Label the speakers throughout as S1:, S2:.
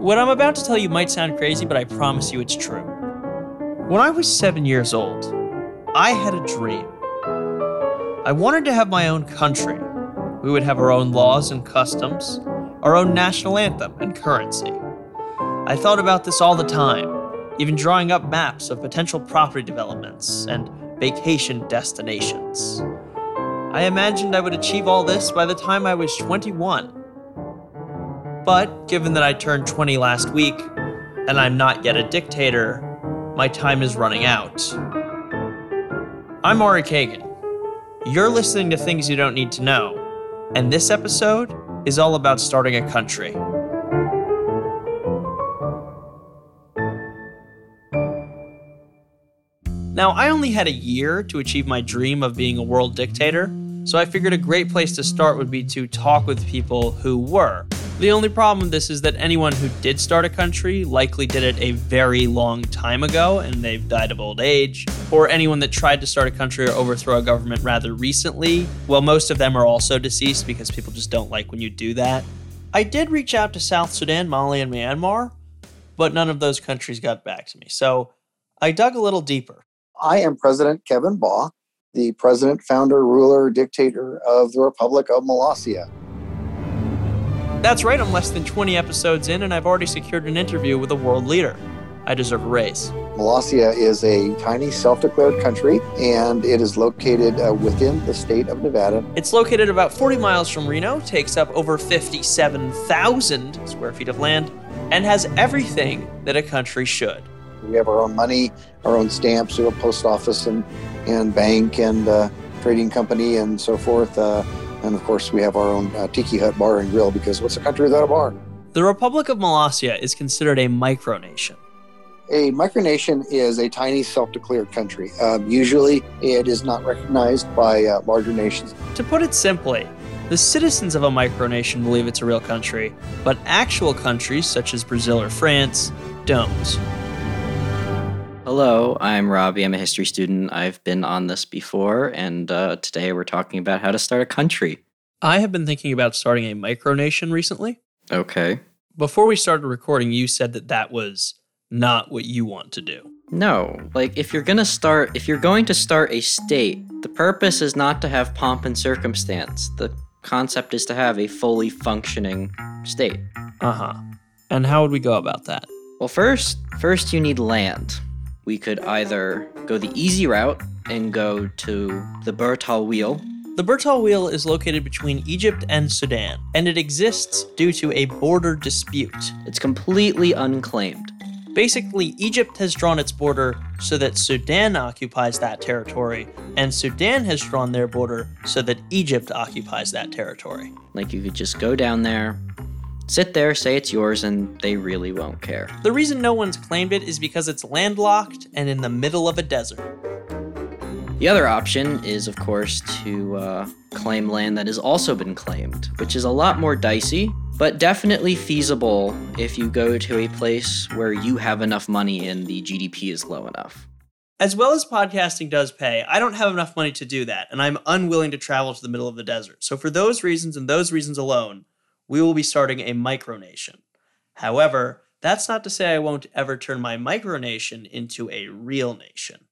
S1: What I'm about to tell you might sound crazy, but I promise you it's true. When I was 7 years old, I had a dream. I wanted to have my own country. We would have our own laws and customs, our own national anthem and currency. I thought about this all the time, even drawing up maps of potential property developments and vacation destinations. I imagined I would achieve all this by the time I was 21. But given that I turned 20 last week, and I'm not yet a dictator, my time is running out. I'm Ari Kagan. You're listening to Things You Don't Need to Know, and this episode is all about starting a country. Now, I only had a year to achieve my dream of being a world dictator, so I figured a great place to start would be to talk with people who were. The only problem with this is that anyone who did start a country likely did it a very long time ago and they've died of old age, or anyone that tried to start a country or overthrow a government rather recently, well, most of them are also deceased because people just don't like when you do that. I did reach out to South Sudan, Mali, and Myanmar, but none of those countries got back to me, so I dug a little deeper.
S2: I am President Kevin Baugh, the president, founder, ruler, dictator of the Republic of Molossia.
S1: That's right, I'm less than 20 episodes in, and I've already secured an interview with a world leader. I deserve a raise.
S2: Molossia is a tiny self-declared country, and it is located within the state of Nevada.
S1: It's located about 40 miles from Reno, takes up over 57,000 square feet of land, and has everything that a country should.
S2: We have our own money, our own stamps, we have a post office and bank and trading company and so forth. And of course, we have our own tiki hut bar and grill, because what's a country without a bar?
S1: The Republic of Molossia is considered a micronation.
S2: A micronation is a tiny self-declared country. Usually, it is not recognized by larger nations.
S1: To put it simply, the citizens of a micronation believe it's a real country, but actual countries, such as Brazil or France, don't.
S3: Hello, I'm Robbie. I'm a history student. I've been on this before, and today we're talking about how to start a country.
S1: I have been thinking about starting a micronation recently.
S3: Okay.
S1: Before we started recording, you said that was not what you want to do.
S3: No, if you're going to start a state, the purpose is not to have pomp and circumstance. The concept is to have a fully functioning state.
S1: Uh-huh. And how would we go about that?
S3: Well, first you need land. We could either go the easy route and go to the Bertal Wheel.
S1: The Bertal Wheel is located between Egypt and Sudan, and it exists due to a border dispute.
S3: It's completely unclaimed.
S1: Basically, Egypt has drawn its border so that Sudan occupies that territory, and Sudan has drawn their border so that Egypt occupies that territory.
S3: You could just go down there, sit there, say it's yours, and they really won't care.
S1: The reason no one's claimed it is because it's landlocked and in the middle of a desert.
S3: The other option is, of course, to claim land that has also been claimed, which is a lot more dicey, but definitely feasible if you go to a place where you have enough money and the GDP is low enough.
S1: As well as podcasting does pay, I don't have enough money to do that, and I'm unwilling to travel to the middle of the desert. So for those reasons and those reasons alone, we will be starting a micronation. However, that's not to say I won't ever turn my micronation into a real nation.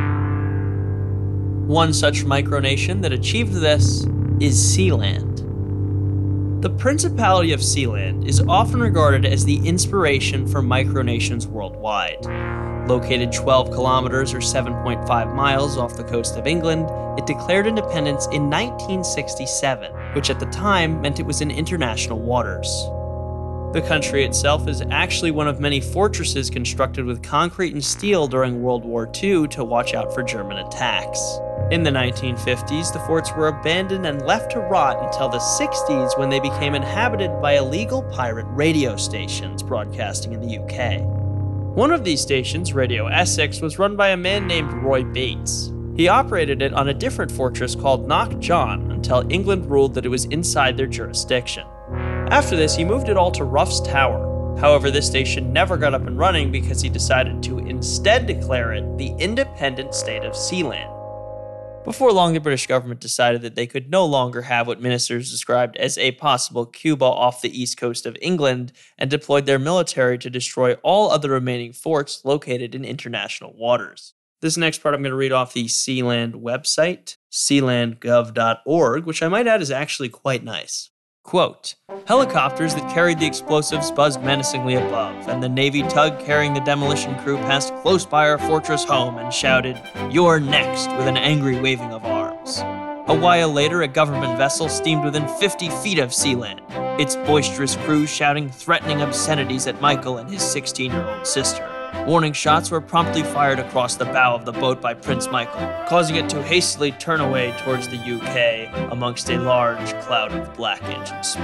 S1: One such micronation that achieved this is Sealand. The Principality of Sealand is often regarded as the inspiration for micronations worldwide. Located 12 kilometers or 7.5 miles off the coast of England, it declared independence in 1967, which at the time meant it was in international waters. The country itself is actually one of many fortresses constructed with concrete and steel during World War II to watch out for German attacks. In the 1950s, the forts were abandoned and left to rot until the 60s, when they became inhabited by illegal pirate radio stations broadcasting in the UK. One of these stations, Radio Essex, was run by a man named Roy Bates. He operated it on a different fortress called Knock John until England ruled that it was inside their jurisdiction. After this, he moved it all to Ruff's Tower. However, this station never got up and running because he decided to instead declare it the independent state of Sealand. Before long, the British government decided that they could no longer have what ministers described as a possible Cuba off the east coast of England and deployed their military to destroy all other remaining forts located in international waters. This next part I'm going to read off the Sealand website, sealandgov.org, which I might add is actually quite nice. Quote, helicopters that carried the explosives buzzed menacingly above, and the Navy tug carrying the demolition crew passed close by our fortress home and shouted, "You're next," with an angry waving of arms. A while later, a government vessel steamed within 50 feet of Sealand, its boisterous crew shouting threatening obscenities at Michael and his 16-year-old sister. Warning shots were promptly fired across the bow of the boat by Prince Michael, causing it to hastily turn away towards the UK amongst a large cloud of black engine smoke.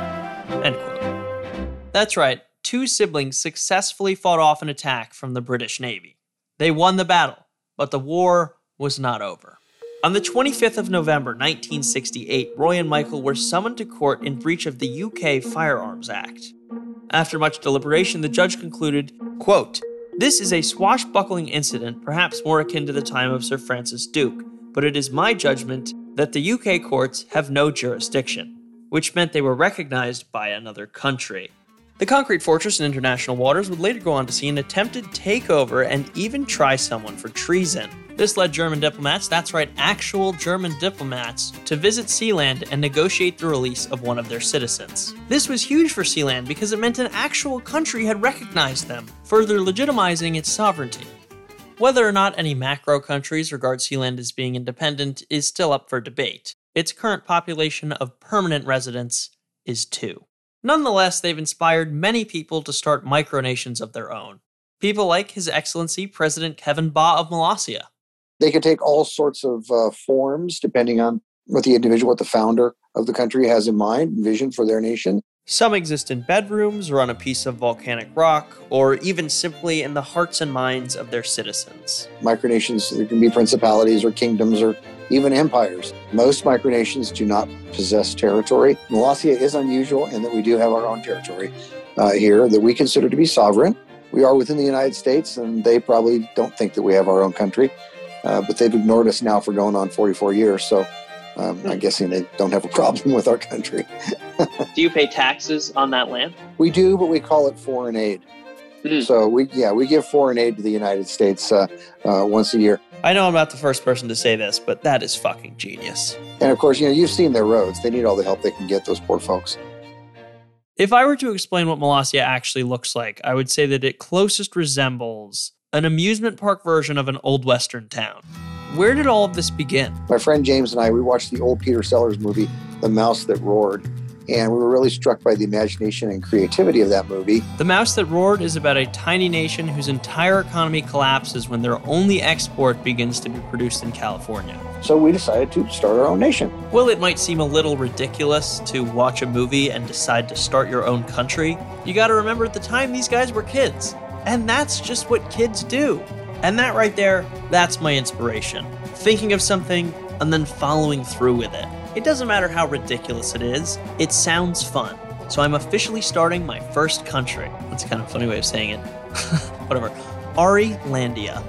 S1: End quote. That's right, 2 siblings successfully fought off an attack from the British Navy. They won the battle, but the war was not over. On the 25th of November 1968, Roy and Michael were summoned to court in breach of the UK Firearms Act. After much deliberation, the judge concluded, quote, "This is a swashbuckling incident, perhaps more akin to the time of Sir Francis Duke, but it is my judgment that the UK courts have no jurisdiction," which meant they were recognized by another country. The concrete fortress in international waters would later go on to see an attempted takeover and even try someone for treason. This led German diplomats, that's right, actual German diplomats, to visit Sealand and negotiate the release of one of their citizens. This was huge for Sealand because it meant an actual country had recognized them, further legitimizing its sovereignty. Whether or not any macro countries regard Sealand as being independent is still up for debate. Its current population of permanent residents is 2. Nonetheless, they've inspired many people to start micronations of their own. People like His Excellency President Kevin Baugh of Molossia.
S2: They can take all sorts of forms depending on what the founder of the country has in mind, vision for their nation.
S1: Some exist in bedrooms or on a piece of volcanic rock, or even simply in the hearts and minds of their citizens.
S2: Micronations, there can be principalities or kingdoms or even empires. Most micronations do not possess territory. Molossia is unusual in that we do have our own territory here that we consider to be sovereign. We are within the United States, and they probably don't think that we have our own country. But they've ignored us now for going on 44 years, so I'm guessing they don't have a problem with our country.
S1: Do you pay taxes on that land?
S2: We do, but we call it foreign aid. So we give foreign aid to the United States once a year.
S1: I know I'm not the first person to say this, but that is fucking genius.
S2: And of course, you've seen their roads. They need all the help they can get, those poor folks.
S1: If I were to explain what Molossia actually looks like, I would say that it closest resembles an amusement park version of an old Western town. Where did all of this begin?
S2: My friend James and I, we watched the old Peter Sellers movie, The Mouse That Roared, and we were really struck by the imagination and creativity of that movie.
S1: The Mouse That Roared is about a tiny nation whose entire economy collapses when their only export begins to be produced in California.
S2: So we decided to start our own nation.
S1: Well, it might seem a little ridiculous to watch a movie and decide to start your own country. You gotta remember at the time these guys were kids. And that's just what kids do. And that right there, that's my inspiration. Thinking of something and then following through with it. It doesn't matter how ridiculous it is, it sounds fun. So I'm officially starting my first country. That's kind of a funny way of saying it. Whatever. Ari-landia.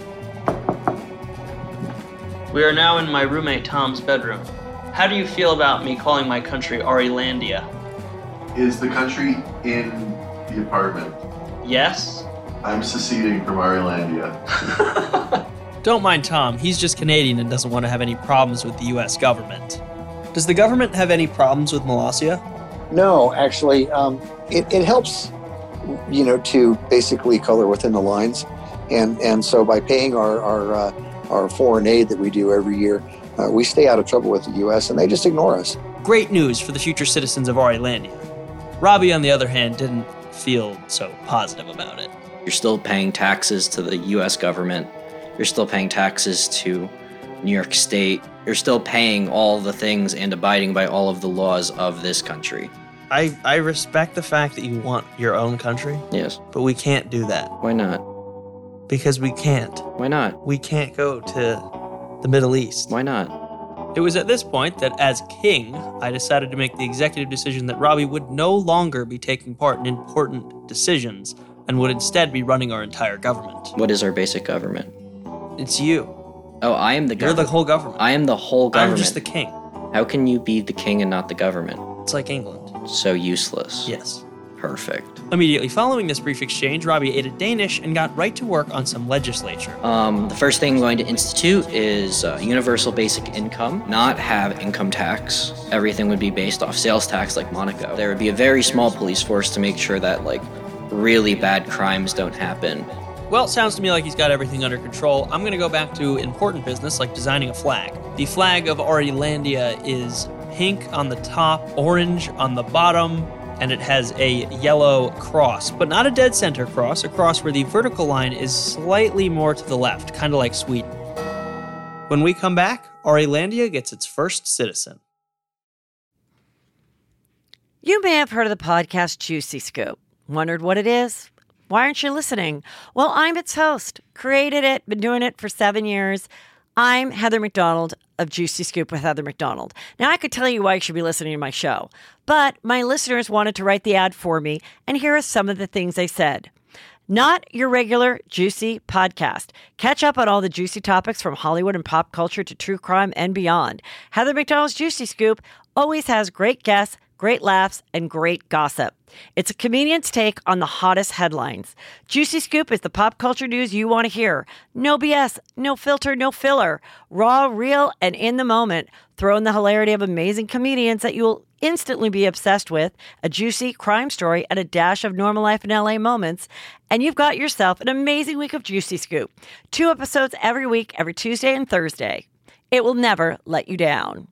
S1: We are now in my roommate Tom's bedroom. How do you feel about me calling my country Ari-landia?
S4: Is the country in the apartment?
S1: Yes?
S4: I'm seceding from Ari-landia.
S1: Don't mind Tom, he's just Canadian and doesn't want to have any problems with the US government. Does the government have any problems with Molossia?
S2: No, actually, it helps, to basically color within the lines. And so by paying our foreign aid that we do every year, we stay out of trouble with the US and they just ignore us.
S1: Great news for the future citizens of Ari-landia. Robbie, on the other hand, didn't feel so positive about it.
S3: You're still paying taxes to the US government. You're still paying taxes to New York State. You're still paying all the things and abiding by all of the laws of this country.
S1: I respect the fact that you want your own country.
S3: Yes.
S1: But we can't do that.
S3: Why not?
S1: Because we can't.
S3: Why not?
S1: We can't go to the Middle East.
S3: Why not?
S1: It was at this point that, as king, I decided to make the executive decision that Robbie would no longer be taking part in important decisions and would instead be running our entire government.
S3: What is our basic government?
S1: It's you.
S3: Oh, I am the
S1: You're
S3: government.
S1: the whole government.
S3: I am the whole government.
S1: I'm just the king.
S3: How can you be the king and not the government?
S1: It's like England.
S3: So useless.
S1: Yes.
S3: Perfect.
S1: Immediately following this brief exchange, Robbie ate a Danish and got right to work on some legislature.
S3: The first thing I'm going to institute is universal basic income, not have income tax. Everything would be based off sales tax like Monaco. There would be a very small police force to make sure that like really bad crimes don't happen.
S1: Well, sounds to me like he's got everything under control. I'm going to go back to important business like designing a flag. The flag of Arilandia is pink on the top, orange on the bottom, and it has a yellow cross, but not a dead center cross, a cross where the vertical line is slightly more to the left, kind of like Sweden. When we come back, Arilandia gets its first citizen.
S5: You may have heard of the podcast Juicy Scoop. Wondered what it is? Why aren't you listening? Well, I'm its host. Created it, been doing it for 7 years. I'm Heather McDonald of Juicy Scoop with Heather McDonald. Now, I could tell you why you should be listening to my show, but my listeners wanted to write the ad for me, and here are some of the things they said. Not your regular Juicy podcast. Catch up on all the juicy topics from Hollywood and pop culture to true crime and beyond. Heather McDonald's Juicy Scoop always has great guests, great laughs, and great gossip. It's a comedian's take on the hottest headlines. Juicy Scoop is the pop culture news you want to hear. No BS, no filter, no filler. Raw, real, and in the moment. Throw in the hilarity of amazing comedians that you'll instantly be obsessed with, a juicy crime story, and a dash of normal life in LA moments, and you've got yourself an amazing week of Juicy Scoop. 2 episodes every week, every Tuesday and Thursday. It will never let you down.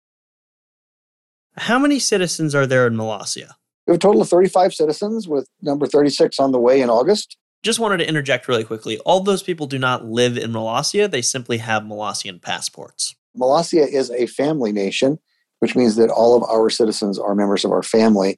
S1: How many citizens are there in Molossia?
S2: We have a total of 35 citizens, with number 36 on the way in August.
S1: Just wanted to interject really quickly. All those people do not live in Molossia. They simply have Molossian passports.
S2: Molossia is a family nation, which means that all of our citizens are members of our family.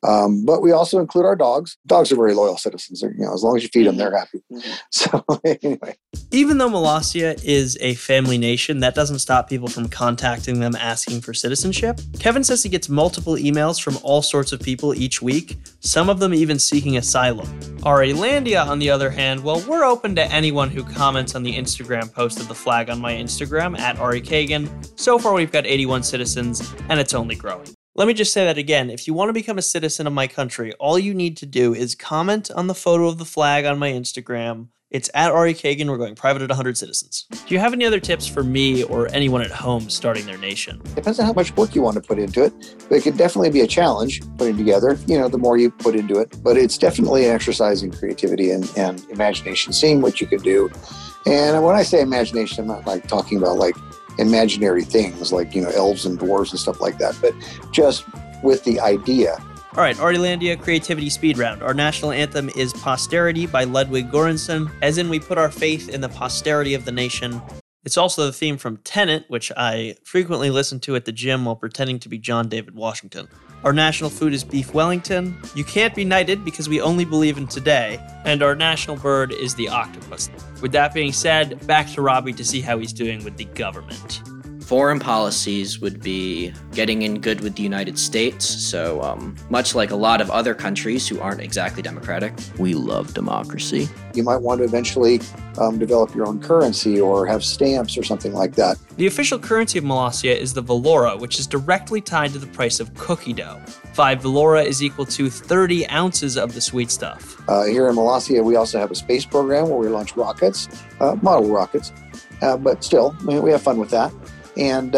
S2: But we also include our dogs. Dogs are very loyal citizens. As long as you feed them, they're happy. So anyway.
S1: Even though Molossia is a family nation, that doesn't stop people from contacting them asking for citizenship. Kevin says he gets multiple emails from all sorts of people each week, some of them even seeking asylum. Arilandia, on the other hand, well, we're open to anyone who comments on the Instagram post of the flag on my Instagram, @AriKagan. So far, we've got 81 citizens, and it's only growing. Let me just say that again. If you want to become a citizen of my country, all you need to do is comment on the photo of the flag on my Instagram. It's @AriKagan. We're going private at 100 citizens. Do you have any other tips for me or anyone at home starting their nation?
S2: Depends on how much work you want to put into it. But it could definitely be a challenge putting together, the more you put into it. But it's definitely an exercise in creativity and imagination, seeing what you could do. And when I say imagination, I'm not like talking about like imaginary things like, elves and dwarves and stuff like that, but just with the idea.
S1: All right, Arilandia Creativity Speed Round. Our national anthem is Posterity by Ludwig Göransson, as in we put our faith in the posterity of the nation. It's also the theme from Tenet, which I frequently listen to at the gym while pretending to be John David Washington. Our national food is beef Wellington. You can't be knighted because we only believe in today. And our national bird is the octopus. With that being said, back to Robbie to see how he's doing with the government.
S3: Foreign policies would be getting in good with the United States. So much like a lot of other countries who aren't exactly democratic, we love democracy.
S2: You might want to eventually develop your own currency or have stamps or something like that.
S1: The official currency of Molossia is the Valora, which is directly tied to the price of cookie dough. 5 Valora is equal to 30 ounces of the sweet stuff.
S2: Here in Molossia, we also have a space program where we launch rockets, model rockets, but still, we have fun with that. And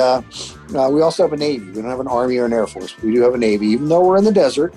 S2: we also have a Navy. We don't have an Army or an Air Force. We do have a Navy, even though we're in the desert.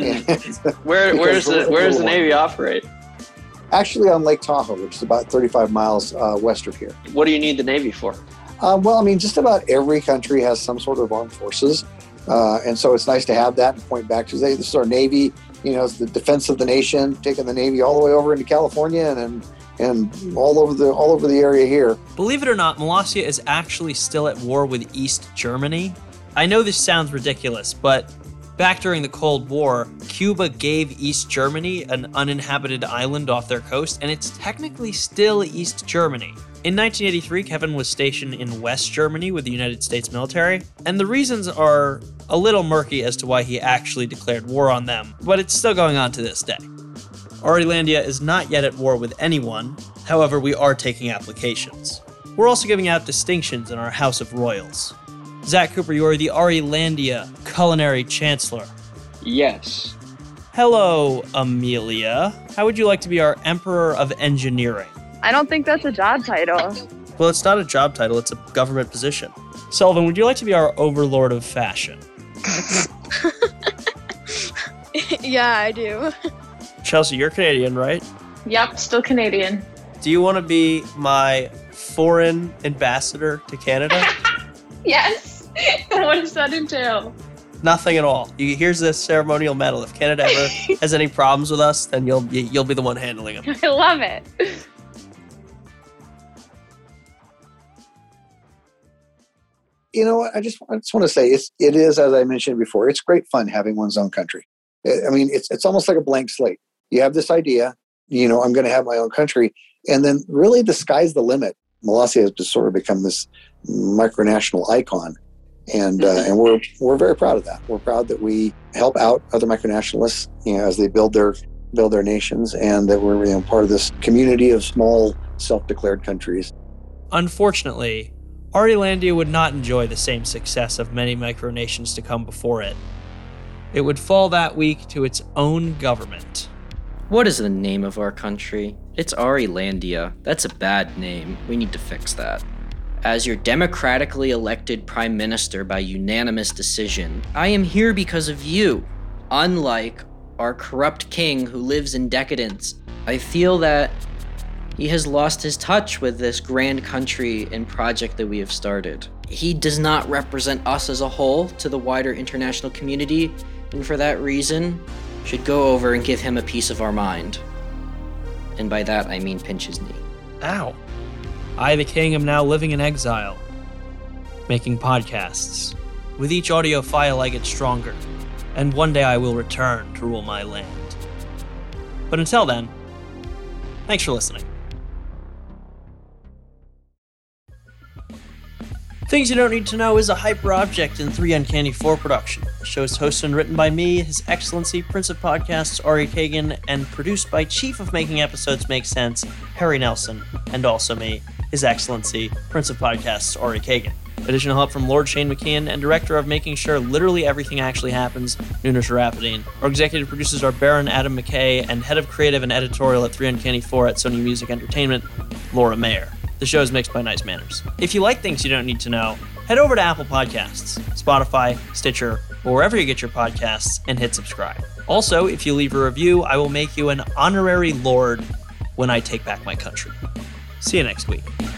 S6: Where does the Navy operate?
S2: Actually on Lake Tahoe, which is about 35 miles west of here.
S6: What do you need the Navy for?
S2: Just about every country has some sort of armed forces. And so it's nice to have that and point back to, this is our Navy, it's the defense of the nation, taking the Navy all the way over into California and all over the area here.
S1: Believe it or not, Molossia is actually still at war with East Germany. I know this sounds ridiculous, but back during the Cold War, Cuba gave East Germany an uninhabited island off their coast, and it's technically still East Germany. In 1983, Kevin was stationed in West Germany with the United States military, and the reasons are a little murky as to why he actually declared war on them, but it's still going on to this day. Arilandia is not yet at war with anyone, however, we are taking applications. We're also giving out distinctions in our House of Royals. Zach Cooper, you are the Arilandia Culinary Chancellor.
S6: Yes.
S1: Hello, Amelia. How would you like to be our Emperor of Engineering?
S7: I don't think that's a job title.
S1: Well, it's not a job title, it's a government position. Sullivan, would you like to be our Overlord of Fashion?
S7: Yeah, I do.
S1: Chelsea, you're Canadian, right?
S8: Yep, still Canadian.
S1: Do you want to be my foreign ambassador to Canada?
S8: Yes. What does that entail?
S1: Nothing at all. Here's this ceremonial medal. If Canada ever has any problems with us, then you'll be the one handling them.
S7: I love it.
S2: You know what? I just want to say it is, as I mentioned before, it's great fun having one's own country. I mean, it's almost like a blank slate. You have this idea, I'm going to have my own country. And then really the sky's the limit. Molossi has just sort of become this micronational icon. And we're very proud of that. We're proud that we help out other micronationalists, as they build their nations, and that we're part of this community of small self-declared countries.
S1: Unfortunately, Arilandia would not enjoy the same success of many micronations to come before it. It would fall that week to its own government.
S3: What is the name of our country? It's Arilandia. That's a bad name. We need to fix that. As your democratically elected prime minister by unanimous decision, I am here because of you. Unlike our corrupt king who lives in decadence, I feel that he has lost his touch with this grand country and project that we have started. He does not represent us as a whole to the wider international community, and for that reason, should go over and give him a piece of our mind. And by that, I mean pinch his knee.
S1: Ow. I, the king, am now living in exile, making podcasts. With each audio file, I get stronger, and one day I will return to rule my land. But until then, thanks for listening. Things You Don't Need to Know is a hyper-object in 3 Uncanny 4 production. The show is hosted and written by me, His Excellency, Prince of Podcasts, Ari Kagan, and produced by Chief of Making Episodes Make Sense, Harry Nelson, and also me, His Excellency, Prince of Podcasts, Ari Kagan. Additional help from Lord Shane McKeon and Director of Making Sure Literally Everything Actually Happens, Nuno Sharafadine. Our executive producers are Baron Adam McKay, and Head of Creative and Editorial at 3 Uncanny 4 at Sony Music Entertainment, Laura Mayer. The show is mixed by Nice Manners. If you like Things You Don't Need to Know, head over to Apple Podcasts, Spotify, Stitcher, or wherever you get your podcasts, and hit subscribe. Also, if you leave a review, I will make you an honorary lord when I take back my country. See you next week.